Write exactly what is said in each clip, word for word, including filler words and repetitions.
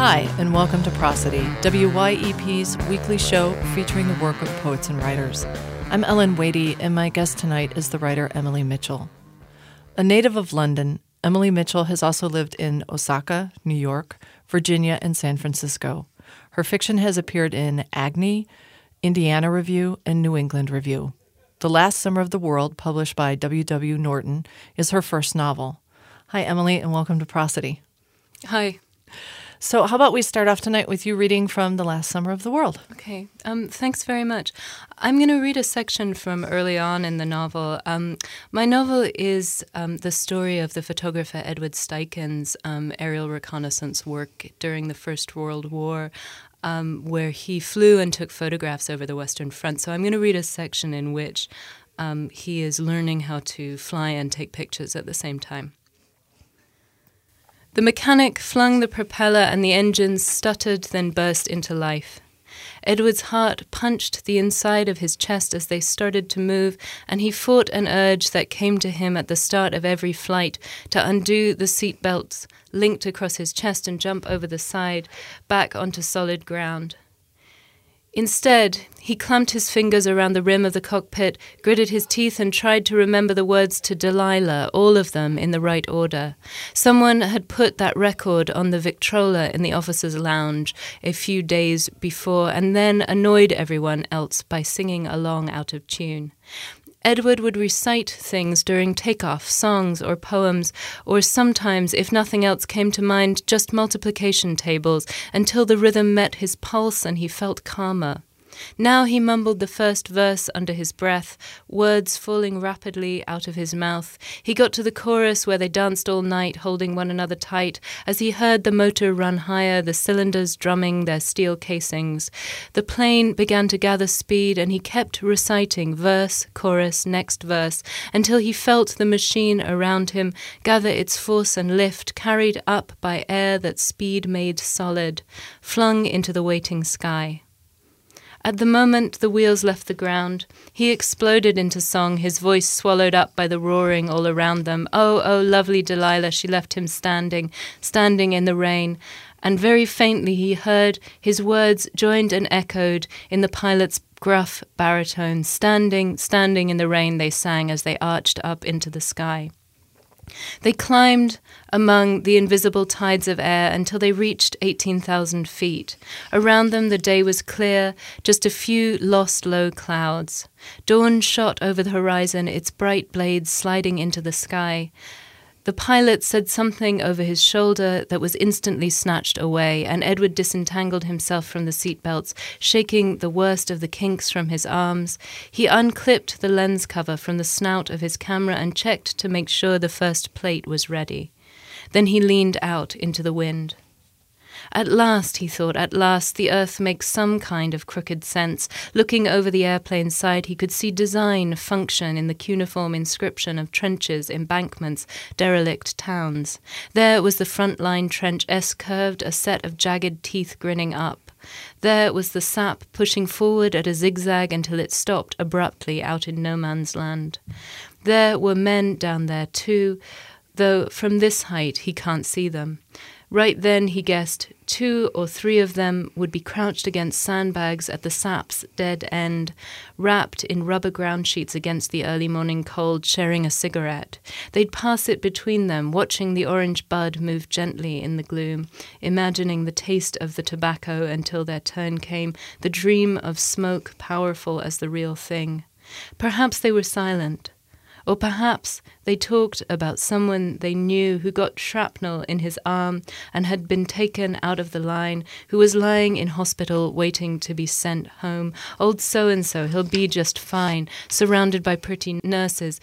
Hi, and welcome to Prosody, W Y E P's weekly show featuring the work of poets and writers. I'm Ellen Wadey, and my guest tonight is the writer Emily Mitchell. A native of London, Emily Mitchell has also lived in Osaka, New York, Virginia, and San Francisco. Her fiction has appeared in Agni, Indiana Review, and New England Review. The Last Summer of the World, published by W W Norton, is her first novel. Hi, Emily, and welcome to Prosody. Hi. So how about we start off tonight with you reading from The Last Summer of the World? Okay, um, thanks very much. I'm going to read a section from early on in the novel. Um, my novel is um, the story of the photographer Edward Steichen's um, aerial reconnaissance work during the First World War, um, where he flew and took photographs over the Western Front. So I'm going to read a section in which um, he is learning how to fly and take pictures at the same time. The mechanic flung the propeller and the engines stuttered, then burst into life. Edward's heart punched the inside of his chest as they started to move, and he fought an urge that came to him at the start of every flight to undo the seat belts linked across his chest and jump over the side, back onto solid ground. Instead, he clamped his fingers around the rim of the cockpit, gritted his teeth, and tried to remember the words to Delilah, all of them in the right order. Someone had put that record on the Victrola in the officers' lounge a few days before, and then annoyed everyone else by singing along out of tune. Edward would recite things during takeoff, songs or poems, or sometimes, if nothing else came to mind, just multiplication tables, until the rhythm met his pulse and he felt calmer. Now he mumbled the first verse under his breath, words falling rapidly out of his mouth. He got to the chorus where they danced all night, holding one another tight, as he heard the motor run higher, the cylinders drumming their steel casings. The plane began to gather speed, and he kept reciting verse, chorus, next verse, until he felt the machine around him gather its force and lift, carried up by air that speed made solid, flung into the waiting sky. At the moment the wheels left the ground, he exploded into song, his voice swallowed up by the roaring all around them. Oh, oh, lovely Delilah, she left him standing, standing in the rain. And very faintly he heard his words joined and echoed in the pilot's gruff baritone. Standing, standing in the rain, they sang as they arched up into the sky. They climbed among the invisible tides of air until they reached eighteen thousand feet. Around them the day was clear, just a few lost low clouds. Dawn shot over the horizon, its bright blades sliding into the sky. The pilot said something over his shoulder that was instantly snatched away, and Edward disentangled himself from the seatbelts, shaking the worst of the kinks from his arms. He unclipped the lens cover from the snout of his camera and checked to make sure the first plate was ready. Then he leaned out into the wind. At last, he thought, at last the earth makes some kind of crooked sense. Looking over the airplane's side, he could see design function in the cuneiform inscription of trenches, embankments, derelict towns. There was the front line trench, S-curved, a set of jagged teeth grinning up. There was the sap pushing forward at a zigzag until it stopped abruptly out in no man's land. There were men down there too, though from this height he can't see them. Right then, he guessed, two or three of them would be crouched against sandbags at the sap's dead end, wrapped in rubber ground sheets against the early morning cold, sharing a cigarette. They'd pass it between them, watching the orange bud move gently in the gloom, imagining the taste of the tobacco until their turn came, the dream of smoke powerful as the real thing. Perhaps they were silent. Or perhaps they talked about someone they knew who got shrapnel in his arm and had been taken out of the line, who was lying in hospital waiting to be sent home. Old so-and-so, he'll be just fine, surrounded by pretty nurses.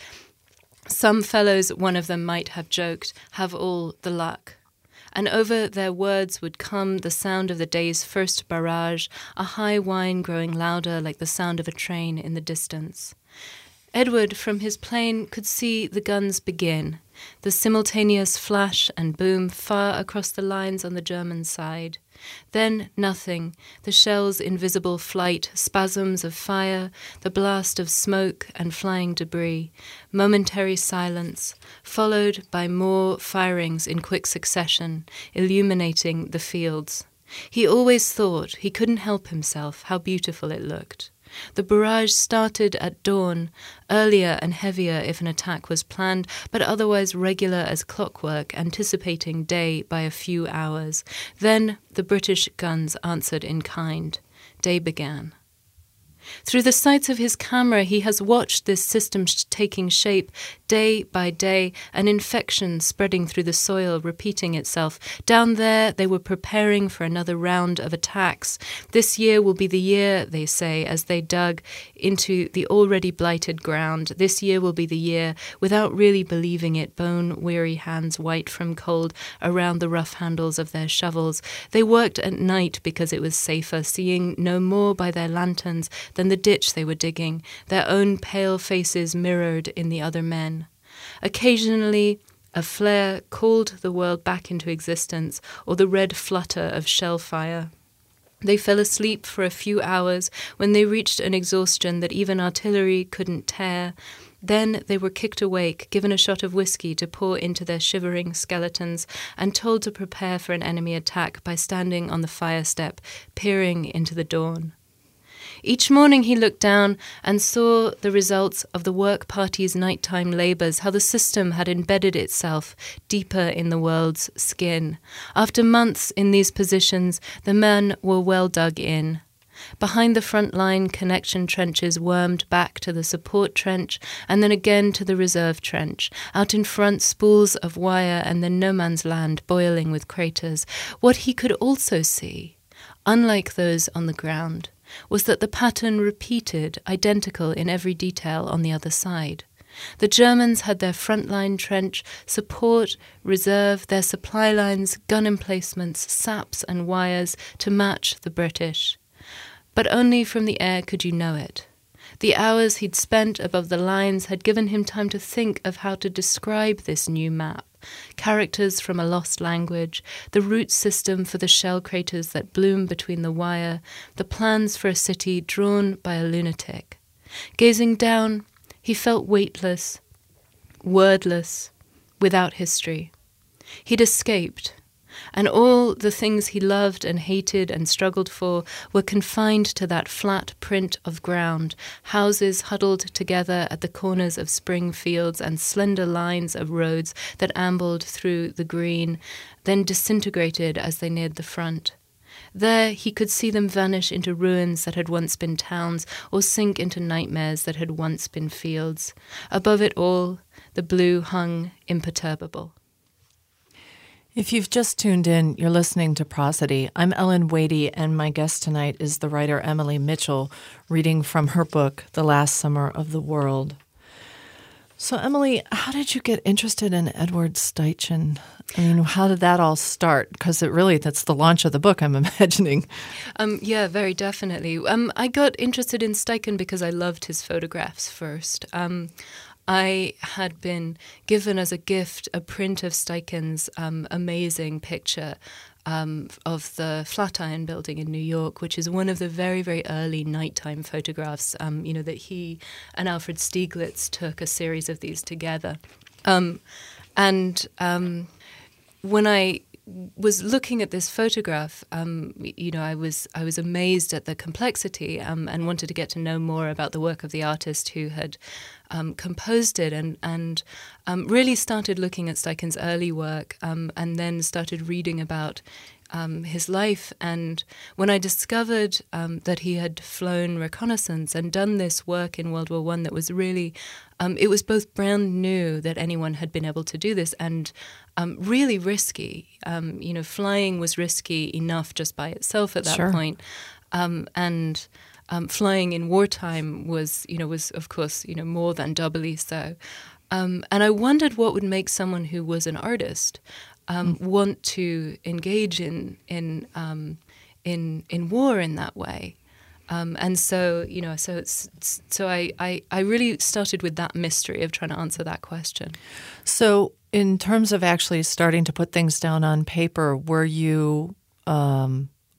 Some fellows, one of them might have joked, have all the luck. And over their words would come the sound of the day's first barrage, a high whine growing louder like the sound of a train in the distance. Edward, from his plane, could see the guns begin, the simultaneous flash and boom far across the lines on the German side. Then nothing, the shell's invisible flight, spasms of fire, the blast of smoke and flying debris, momentary silence, followed by more firings in quick succession, illuminating the fields. He always thought, he couldn't help himself, how beautiful it looked. The barrage started at dawn, earlier and heavier if an attack was planned, but otherwise regular as clockwork, anticipating day by a few hours. Then the British guns answered in kind. Day began. Through the sights of his camera, he has watched this system sh- taking shape day by day, an infection spreading through the soil, repeating itself. Down there, they were preparing for another round of attacks. This year will be the year, they say, as they dug into the already blighted ground. This year will be the year, without really believing it, bone-weary hands white from cold around the rough handles of their shovels. They worked at night because it was safer, seeing no more by their lanterns than the ditch they were digging, their own pale faces mirrored in the other men. Occasionally, a flare called the world back into existence, or the red flutter of shell fire. They fell asleep for a few hours when they reached an exhaustion that even artillery couldn't tear. Then they were kicked awake, given a shot of whiskey to pour into their shivering skeletons, and told to prepare for an enemy attack by standing on the fire step, peering into the dawn. Each morning he looked down and saw the results of the work party's nighttime labours, how the system had embedded itself deeper in the world's skin. After months in these positions, the men were well dug in. Behind the front line, connection trenches wormed back to the support trench and then again to the reserve trench. Out in front, spools of wire and then no man's land boiling with craters. What he could also see, unlike those on the ground, was that the pattern repeated, identical in every detail on the other side. The Germans had their frontline trench, support, reserve, their supply lines, gun emplacements, saps and wires to match the British. But only from the air could you know it. The hours he'd spent above the lines had given him time to think of how to describe this new map. Characters from a lost language, the route system for the shell craters that bloom between the wire, the plans for a city drawn by a lunatic. Gazing down, he felt weightless, wordless, without history. He'd escaped, and all the things he loved and hated and struggled for were confined to that flat print of ground, houses huddled together at the corners of spring fields and slender lines of roads that ambled through the green, then disintegrated as they neared the front. There he could see them vanish into ruins that had once been towns, or sink into nightmares that had once been fields. Above it all, the blue hung imperturbable. If you've just tuned in, you're listening to Prosody. I'm Ellen Wadey, and my guest tonight is the writer Emily Mitchell, reading from her book, The Last Summer of the World. So, Emily, how did you get interested in Edward Steichen? I mean, how did that all start? Because it really, that's the launch of the book, I'm imagining. Um, yeah, very definitely. Um, I got interested in Steichen because I loved his photographs first. Um, I had been given as a gift a print of Steichen's um, amazing picture um, of the Flatiron Building in New York, which is one of the very, very early nighttime photographs, um, you know, that he and Alfred Stieglitz took a series of these together. Um, and um, when I was looking at this photograph, um, you know, I was I was amazed at the complexity um, and wanted to get to know more about the work of the artist who had um, composed it, and and um, really started looking at Steichen's early work, um, and then started reading about Um, his life. And when I discovered um, that he had flown reconnaissance and done this work in World War One that was really, um, it was both brand new that anyone had been able to do this and um, really risky. Um, you know, flying was risky enough just by itself at that Sure. point. Um, and um, flying in wartime was, you know, was of course, you know, more than doubly so. Um, and I wondered what would make someone who was an artist Um, want to engage in in um, in in war in that way, um, and so you know, so it's, it's so I, I I really started with that mystery of trying to answer that question. So, in terms of actually starting to put things down on paper, were you um,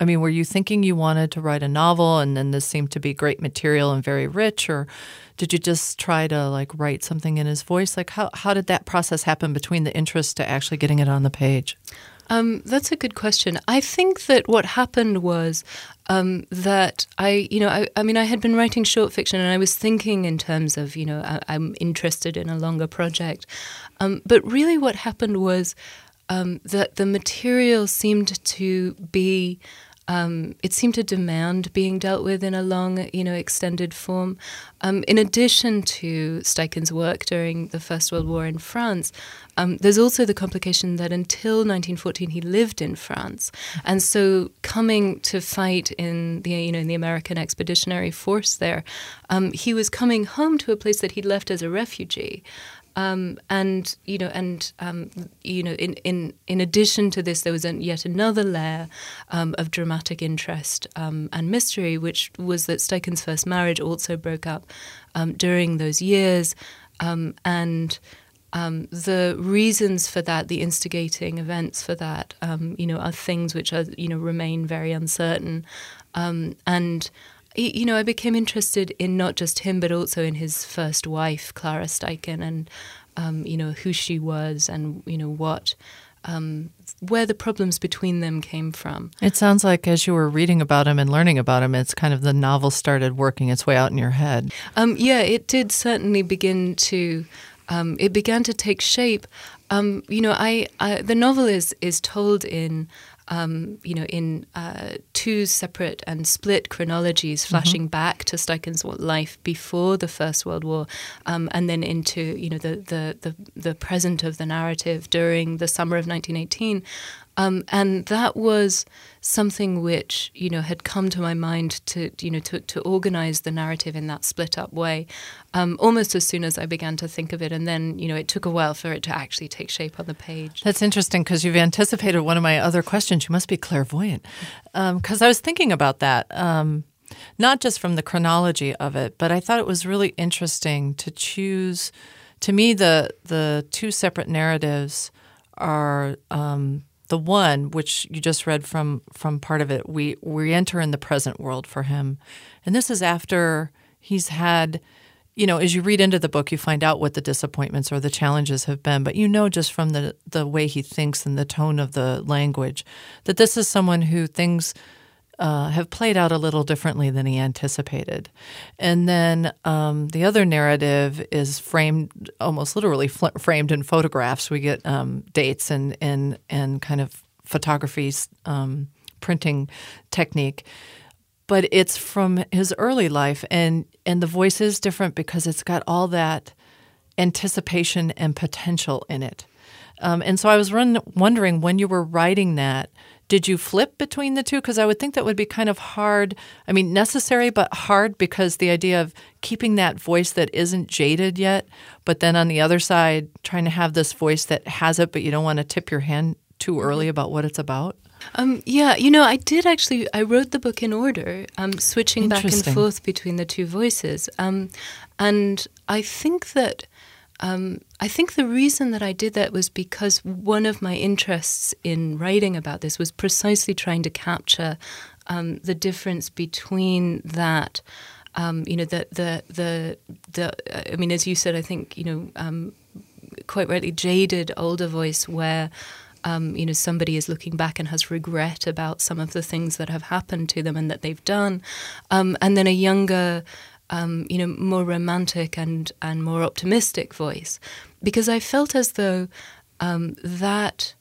I mean, were you thinking you wanted to write a novel and then this seemed to be great material and very rich, or did you just try to like write something in his voice? Like how, how did that process happen between the interest to actually getting it on the page? Um, that's a good question. I think that what happened was um, that I, you know, I, I mean, I had been writing short fiction and I was thinking in terms of, you know, I, I'm interested in a longer project. Um, but really what happened was um, that the material seemed to be Um, it seemed to demand being dealt with in a long, you know, extended form. Um, in addition to Steichen's work during the First World War in France, um, there's also the complication that until nineteen fourteen he lived in France, and so coming to fight in the, you know, in the American Expeditionary Force there, um, he was coming home to a place that he'd left as a refugee. Um, and you know, and um, you know, in, in in addition to this, there was an, yet another layer um, of dramatic interest um, and mystery, which was that Steichen's first marriage also broke up um, during those years, um, and um, the reasons for that, the instigating events for that, um, you know, are things which are, you know, remain very uncertain, um, and. You know, I became interested in not just him, but also in his first wife, Clara Steichen, and, um, you know, who she was and, you know, what, um, where the problems between them came from. It sounds like as you were reading about him and learning about him, it's kind of the novel started working its way out in your head. Um, yeah, it did certainly begin to, um, it began to take shape. Um, you know, I, I the novel is is told in... Um, you know, in uh, two separate and split chronologies, flashing mm-hmm. back to Steichen's life before the First World War, um, and then into, you know, the, the, the, the present of the narrative during the summer of nineteen eighteen. Um, and that was something which, you know, had come to my mind to, you know, to, to organize the narrative in that split up way, um, almost as soon as I began to think of it. And then, you know, it took a while for it to actually take shape on the page. That's interesting because you've anticipated one of my other questions. You must be clairvoyant, because um, I was thinking about that, um, not just from the chronology of it, but I thought it was really interesting to choose. To me, the the two separate narratives are um, the one, which you just read from from part of it, we, we enter in the present world for him. And this is after he's had, you know, as you read into the book, you find out what the disappointments or the challenges have been. But you know just from the, the way he thinks and the tone of the language that this is someone who things uh, have played out a little differently than he anticipated. And then um, the other narrative is framed, almost literally fl- framed in photographs. We get um, dates and, and, and kind of photography um, printing technique. But it's from his early life, and, and the voice is different because it's got all that anticipation and potential in it. Um, and so I was run, wondering, when you were writing that, did you flip between the two? Because I would think that would be kind of hard. I mean, necessary, but hard, because the idea of keeping that voice that isn't jaded yet, but then on the other side, trying to have this voice that has it, but you don't want to tip your hand too early about what it's about. Um, yeah, you know, I did actually, I wrote the book in order, um, switching back and forth between the two voices. Um, and I think that, um, I think the reason that I did that was because one of my interests in writing about this was precisely trying to capture um, the difference between that, um, you know, the, the, the, the, I mean, as you said, I think, you know, um, quite rightly, jaded older voice where, Um, you know, somebody is looking back and has regret about some of the things that have happened to them and that they've done. Um, and then a younger, um, you know, more romantic and, and more optimistic voice. Because I felt as though um, that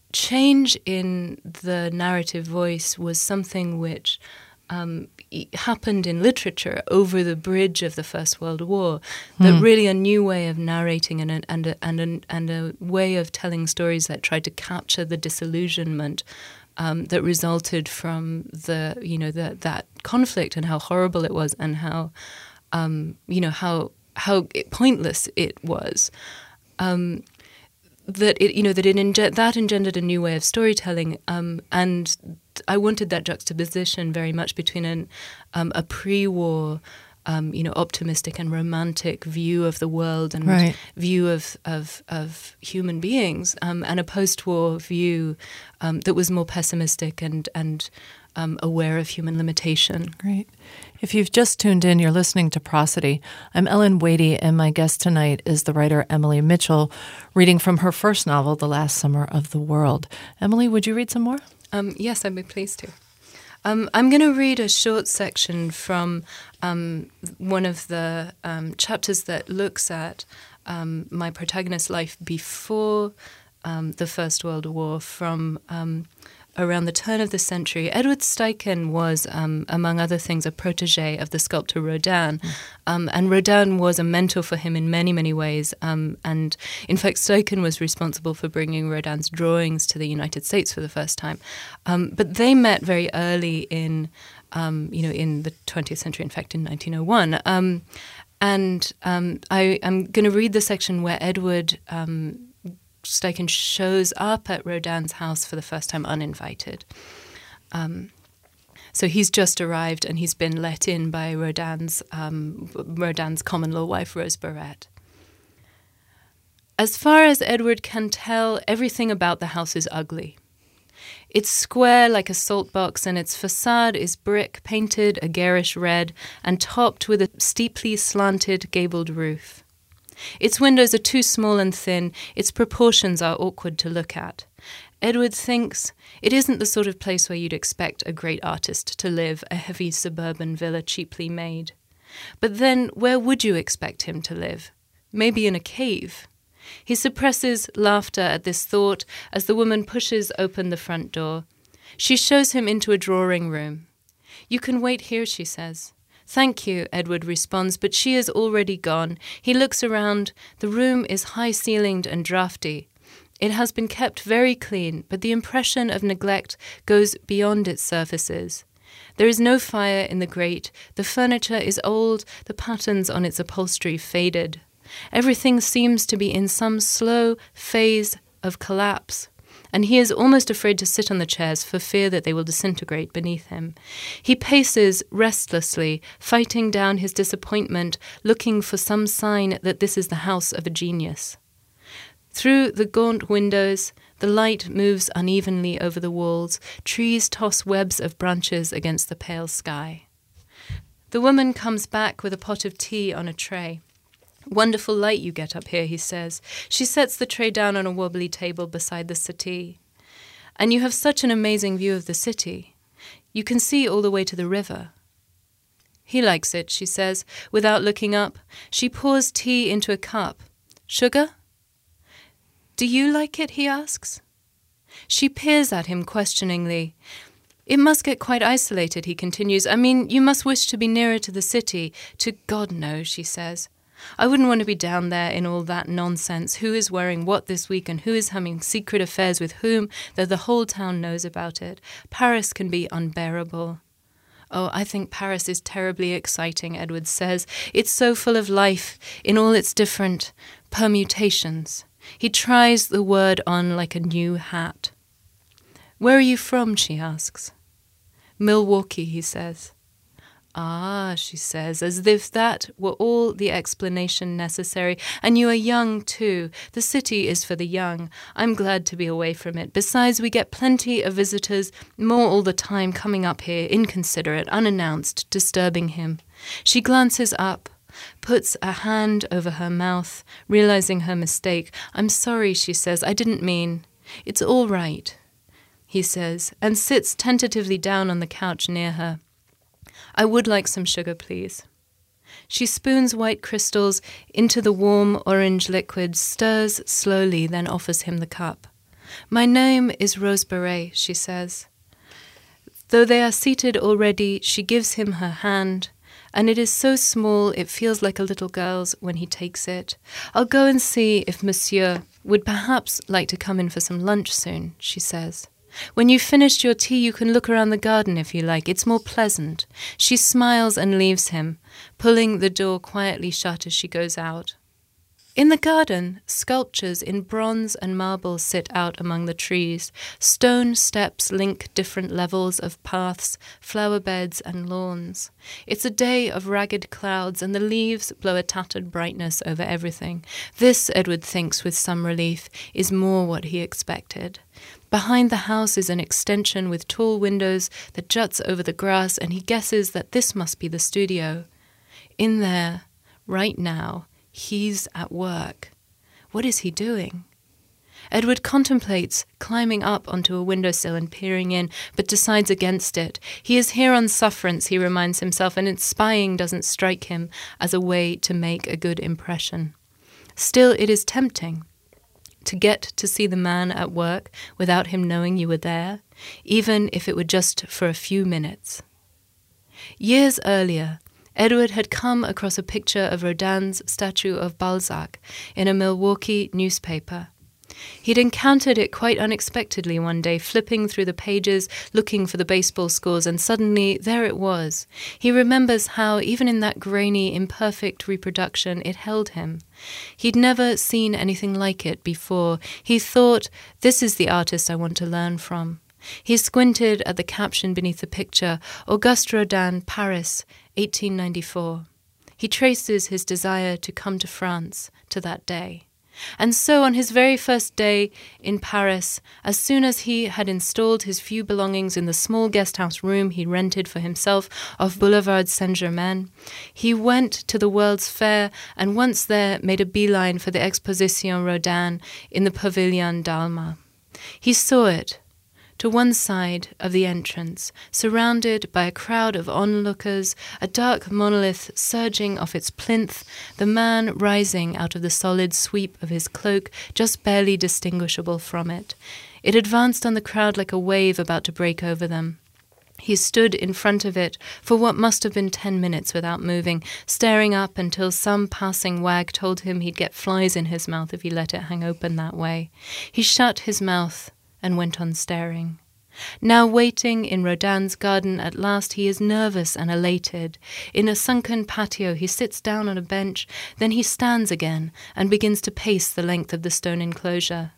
change in the narrative voice was something which um, happened in literature over the bridge of the First World War, that mm. really a new way of narrating and a, and a, and a, and a way of telling stories that tried to capture the disillusionment um, that resulted from the you know the, that conflict and how horrible it was and how um, you know how how pointless it was. Um, that it you know that it enge- that engendered a new way of storytelling, um, and I wanted that juxtaposition very much between an, um, a pre-war, um, you know, optimistic and romantic view of the world and right. view of of, of human beings, um, and a post-war view um, that was more pessimistic and and um, aware of human limitation. Great. If you've just tuned in, you're listening to Prosody. I'm Ellen Wadey, and my guest tonight is the writer Emily Mitchell, reading from her first novel, The Last Summer of the World. Emily, would you read some more? Um, yes, I'd be pleased to. Um, I'm going to read a short section from um, one of the um, chapters that looks at um, my protagonist's life before um, the First World War, from um, around the turn of the century. Edward Steichen was, um, among other things, a protege of the sculptor Rodin. Mm. Um, and Rodin was a mentor for him in many, many ways. Um, and in fact, Steichen was responsible for bringing Rodin's drawings to the United States for the first time. Um, but they met very early in, um, you know, in the twentieth century, in fact, in nineteen oh one. Um, and um, I, I'm going to read the section where Edward um, Steichen shows up at Rodin's house for the first time uninvited. Um, so he's just arrived and he's been let in by Rodin's, um, Rodin's common law wife, Rose Barrett. As far as Edward can tell, everything about the house is ugly. It's square like a salt box, and its facade is brick painted a garish red and topped with a steeply slanted gabled roof. Its windows are too small and thin, its proportions are awkward to look at. Edward thinks it isn't the sort of place where you'd expect a great artist to live, a heavy suburban villa cheaply made. But then, where would you expect him to live? Maybe in a cave. He suppresses laughter at this thought as the woman pushes open the front door. She shows him into a drawing room. "You can wait here," she says. "Thank you," Edward responds, but she is already gone. He looks around. The room is high-ceilinged and drafty. It has been kept very clean, but the impression of neglect goes beyond its surfaces. There is no fire in the grate. The furniture is old, the patterns on its upholstery faded. Everything seems to be in some slow phase of collapse, and he is almost afraid to sit on the chairs for fear that they will disintegrate beneath him. He paces restlessly, fighting down his disappointment, looking for some sign that this is the house of a genius. Through the gaunt windows, the light moves unevenly over the walls. Trees toss webs of branches against the pale sky. The woman comes back with a pot of tea on a tray. "Wonderful light you get up here," he says. She sets the tray down on a wobbly table beside the settee. "And you have such an amazing view of the city. You can see all the way to the river." He likes it, she says, without looking up. She pours tea into a cup. "Sugar?" "Do you like it?" he asks. She peers at him questioningly. "It must get quite isolated," he continues. "I mean, you must wish to be nearer to the city." "To God, no," she says. "I wouldn't want to be down there in all that nonsense. Who is wearing what this week and who is having secret affairs with whom, though the whole town knows about it. Paris can be unbearable." "Oh, I think Paris is terribly exciting," Edward says. "It's so full of life in all its different permutations." He tries the word on like a new hat. "Where are you from?" she asks. "Milwaukee," he says. "Ah," she says, as if that were all the explanation necessary. "And you are young, too. The city is for the young. I'm glad to be away from it. Besides, we get plenty of visitors, more all the time, coming up here, inconsiderate, unannounced, disturbing him." She glances up, puts a hand over her mouth, realizing her mistake. "I'm sorry," she says. "I didn't mean." "It's all right," he says, and sits tentatively down on the couch near her. "I would like some sugar, please." She spoons white crystals into the warm orange liquid, stirs slowly, then offers him the cup. "My name is Rose Barrett," she says. Though they are seated already, she gives him her hand, and it is so small it feels like a little girl's when he takes it. "I'll go and see if Monsieur would perhaps like to come in for some lunch soon," she says. "When you've finished your tea, you can look around the garden if you like. It's more pleasant." She smiles and leaves him, pulling the door quietly shut as she goes out. In the garden, sculptures in bronze and marble sit out among the trees. Stone steps link different levels of paths, flower beds and lawns. It's a day of ragged clouds, and the leaves blow a tattered brightness over everything. This, Edward thinks with some relief, is more what he expected. Behind the house is an extension with tall windows that juts over the grass, and he guesses that this must be the studio. In there, right now, he's at work. What is he doing? Edward contemplates climbing up onto a windowsill and peering in, but decides against it. He is here on sufferance, he reminds himself, and spying doesn't strike him as a way to make a good impression. Still, it is tempting to get to see the man at work without him knowing you were there, even if it were just for a few minutes. Years earlier, Edward had come across a picture of Rodin's statue of Balzac in a Milwaukee newspaper. He'd encountered it quite unexpectedly one day, flipping through the pages, looking for the baseball scores, and suddenly there it was. He remembers how, even in that grainy, imperfect reproduction, it held him. He'd never seen anything like it before. He thought, this is the artist I want to learn from. He squinted at the caption beneath the picture, Auguste Rodin, Paris, eighteen ninety-four. He traces his desire to come to France to that day. And so on his very first day in Paris, as soon as he had installed his few belongings in the small guesthouse room he rented for himself off Boulevard Saint-Germain, he went to the World's Fair and once there made a beeline for the Exposition Rodin in the Pavilion d'Alma. He saw it, to one side of the entrance, surrounded by a crowd of onlookers, a dark monolith surging off its plinth, the man rising out of the solid sweep of his cloak, just barely distinguishable from it. It advanced on the crowd like a wave about to break over them. He stood in front of it for what must have been ten minutes without moving, staring up until some passing wag told him he'd get flies in his mouth if he let it hang open that way. He shut his mouth and went on staring. Now waiting in Rodin's garden, at last he is nervous and elated. In a sunken patio he sits down on a bench, then he stands again and begins to pace the length of the stone enclosure.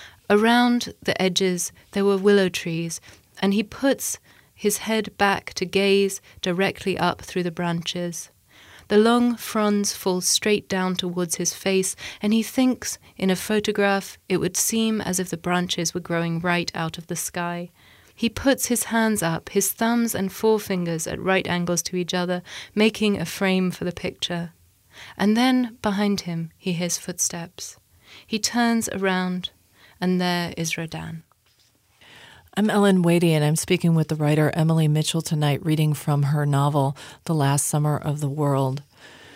Around the edges there were willow trees, and he puts his head back to gaze directly up through the branches. The long fronds fall straight down towards his face, and he thinks, in a photograph, it would seem as if the branches were growing right out of the sky. He puts his hands up, his thumbs and forefingers at right angles to each other, making a frame for the picture. And then, behind him, he hears footsteps. He turns around, and there is Rodin. I'm Ellen Wadey, and I'm speaking with the writer Emily Mitchell tonight, reading from her novel, The Last Summer of the World.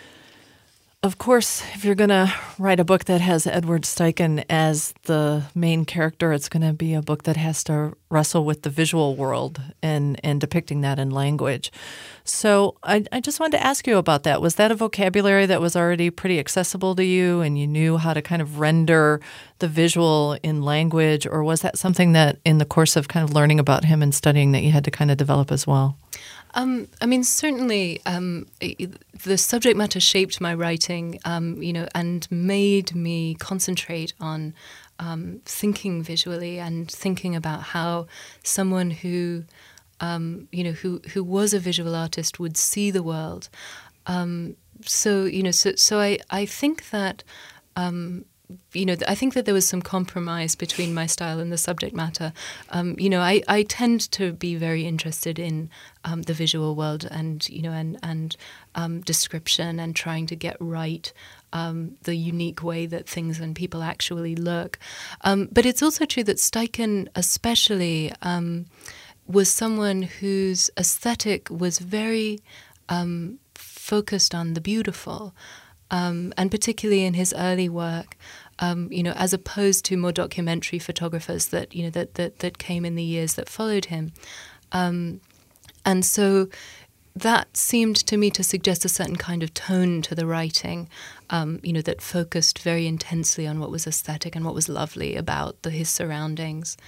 Of course, if you're going to write a book that has Edward Steichen as the main character, it's going to be a book that has to wrestle with the visual world and, and depicting that in language. So I, I just wanted to ask you about that. Was that a vocabulary that was already pretty accessible to you and you knew how to kind of render the visual in language, or was that something that in the course of kind of learning about him and studying that you had to kind of develop as well? Um, I mean, certainly um, the subject matter shaped my writing, um, you know, and made me concentrate on um, thinking visually and thinking about how someone who, um, you know, who, who was a visual artist would see the world. Um, so, you know, so, so I, I think that... Um, You know, I think that there was some compromise between my style and the subject matter. Um, you know, I, I tend to be very interested in um, the visual world and, you know, and, and um, description and trying to get right um, the unique way that things and people actually look. Um, but it's also true that Steichen especially um, was someone whose aesthetic was very um, focused on the beautiful. Um, and particularly in his early work, um, you know, as opposed to more documentary photographers that, you know, that that, that came in the years that followed him. Um, and so that seemed to me to suggest a certain kind of tone to the writing, um, you know, that focused very intensely on what was aesthetic and what was lovely about the, his surroundings.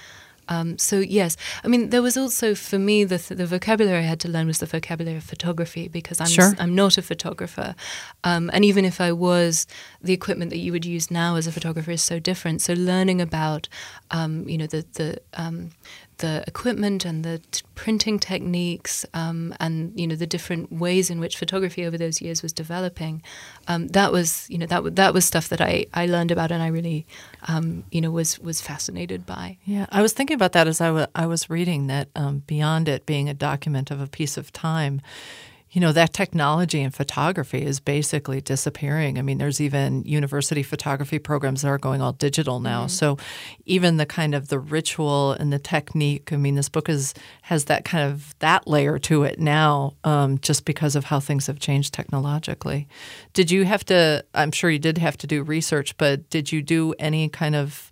Um, so yes, I mean, there was also, for me, the the vocabulary I had to learn was the vocabulary of photography, because I'm Sure. I'm not a photographer, um, and even if I was, the equipment that you would use now as a photographer is so different. So learning about, um, you know, the the um, the equipment and the t- printing techniques, um, and you know the different ways in which photography over those years was developing, um, that was you know that w- that was stuff that I, I learned about, and I really um, you know was was fascinated by. Yeah, I was thinking about that as I, w- I was reading that um, beyond it being a document of a piece of time, you know, that technology in photography is basically disappearing. I mean, there's even university photography programs that are going all digital now. Mm-hmm. So even the kind of the ritual and the technique, I mean, this book is has that kind of that layer to it now, um, just because of how things have changed technologically. Did you have to, I'm sure you did have to do research, but did you do any kind of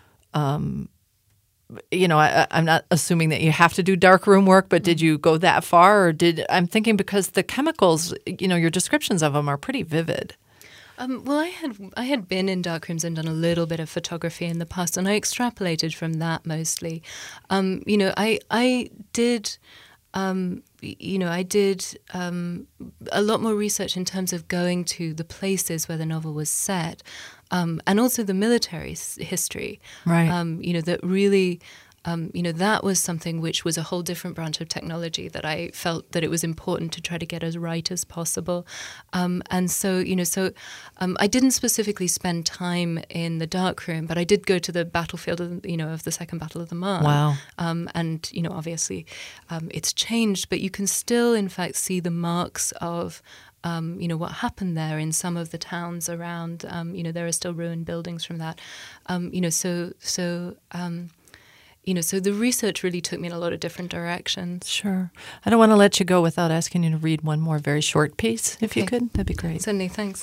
um you know, I, I'm not assuming that you have to do darkroom work, but did you go that far, or did I'm thinking because the chemicals, you know, your descriptions of them are pretty vivid. Um, well, I had I had been in darkrooms and done a little bit of photography in the past, and I extrapolated from that mostly. Um, you know, I I did. Um, you know, I did um, a lot more research in terms of going to the places where the novel was set, um, and also the military s- history. Right. Um, you know, that really, um, you know, that was something which was a whole different branch of technology that I felt that it was important to try to get as right as possible. Um, and so, you know, so um, I didn't specifically spend time in the darkroom, but I did go to the battlefield, of, you know, of the Second Battle of the Marne. Wow. Um, and, you know, obviously um, it's changed, but you can still, in fact, see the marks of Um, you know, what happened there in some of the towns around. Um, you know, there are still ruined buildings from that. Um, you know, so so um, you know, so the research really took me in a lot of different directions. Sure. I don't want to let you go without asking you to read one more very short piece, if Okay. you could. That'd be great. Certainly, thanks.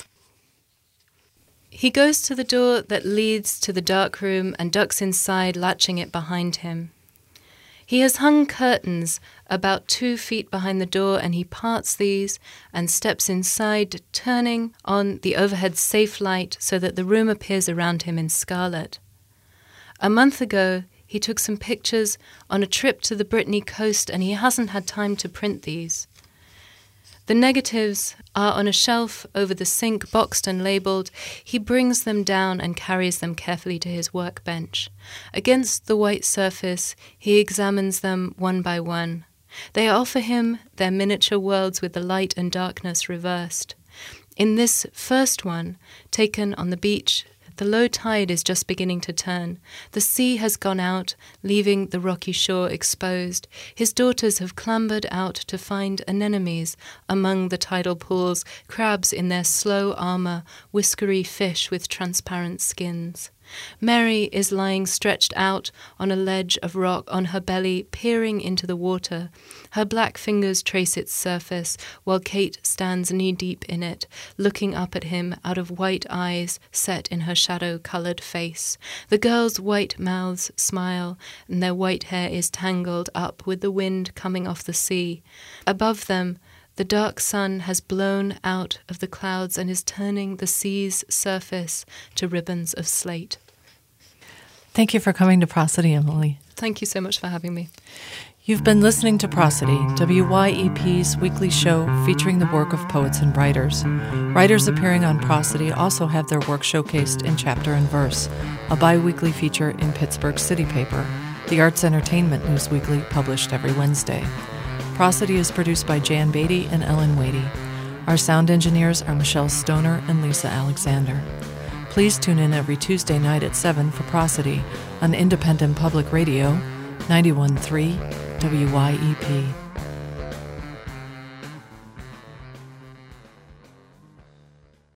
He goes to the door that leads to the dark room and ducks inside, latching it behind him. He has hung curtains about two feet behind the door, and he parts these and steps inside, turning on the overhead safe light so that the room appears around him in scarlet. A month ago, he took some pictures on a trip to the Brittany coast, and he hasn't had time to print these. The negatives are on a shelf over the sink, boxed and labelled. He brings them down and carries them carefully to his workbench. Against the white surface, he examines them one by one. They offer him their miniature worlds with the light and darkness reversed. In this first one, taken on the beach, the low tide is just beginning to turn. The sea has gone out, leaving the rocky shore exposed. His daughters have clambered out to find anemones among the tidal pools, crabs in their slow armour, whiskery fish with transparent skins. Mary is lying stretched out on a ledge of rock on her belly, peering into the water. Her black fingers trace its surface, while Kate stands knee-deep in it, looking up at him out of white eyes set in her shadow-coloured face. The girls' white mouths smile, and their white hair is tangled up with the wind coming off the sea. Above them, the dark sun has blown out of the clouds and is turning the sea's surface to ribbons of slate. Thank you for coming to Prosody, Emily. Thank you so much for having me. You've been listening to Prosody, W Y E P's weekly show featuring the work of poets and writers. Writers appearing on Prosody also have their work showcased in Chapter and Verse, a bi-weekly feature in Pittsburgh City Paper, the arts entertainment news weekly published every Wednesday. Prosody is produced by Jan Beatty and Ellen Wadey. Our sound engineers are Michelle Stoner and Lisa Alexander. Please tune in every Tuesday night at seven for Prosody on Independent Public Radio, ninety-one point three W Y E P.